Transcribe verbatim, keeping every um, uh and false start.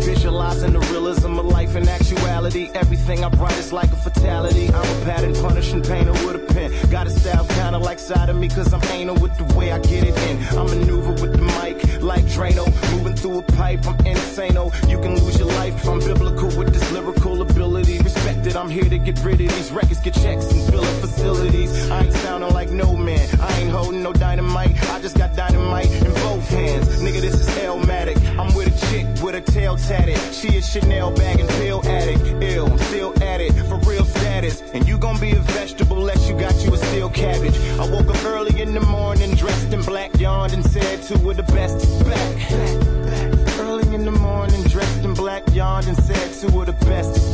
Visualizing the realism of life and actuality. Everything I write is like a fatality. I'm a pattern punishing painter with a pen. Got a style kinda like side of me, cause I'm anal with the way I get it in. I maneuver with the mic like Drano, moving through a pipe, I'm insane-o. You can lose your life, I'm biblical with this lyrical ability. Respect it, I'm here to get rid of these records, get checks and fill up facilities. I ain't sounding like no man, I ain't holding no dynamite, I just got dynamite in both hands. Nigga, this is Elmatic. I'm with a chick with a tail tatted. She a Chanel bag and pill addict. Ill, I'm still at it, for real status. And you gon' be a vegetable unless you got you a steel cabbage. I woke up early in the morning, dressed in black, yawned and said two of the best is back. Early in the morning, dressed in black, yawned and said two of the best is